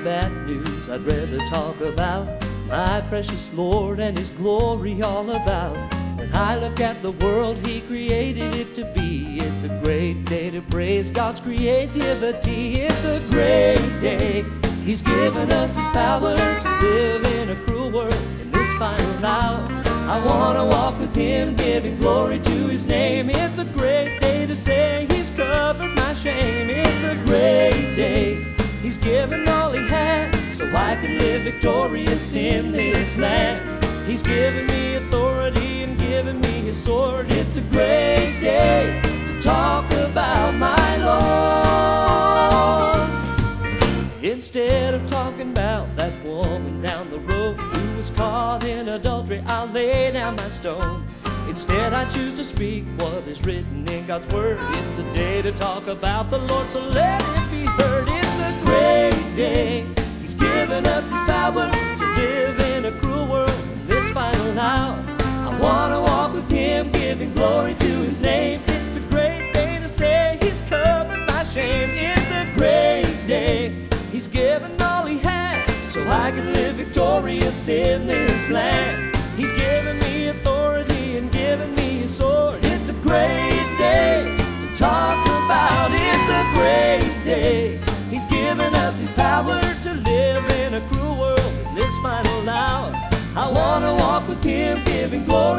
bad news. I'd rather talk about my precious Lord and His glory all about. When I look at the world He created it to be, it's a great day to praise God's creativity. It's a great day. He's given us His power to live in a cruel world in this final hour. I want to walk with Him, giving glory to His name. It's a great day to say He's covered my shame. It's a great day. He's given all He has so I can live victorious in this land. He's given me authority and given me His sword. It's a great day to talk about my Lord. Instead of talking about that woman down the road who was caught in adultery, I'll lay down my stone. Instead I choose to speak what is written in God's word. It's a day to talk about the Lord, so let it be heard. It's a great day. He's given us His power to live in a cruel world in this final hour. I want to walk with Him, giving glory to His name. It's a great day to say He's covered my shame. It's a great day. He's given all He has so I can live victorious in this land. He's given me authority and given me His sword. It's a great day to talk about. It's a great day. He's given us His power to live in a cruel world in this final hour. I want to walk with Him, giving glory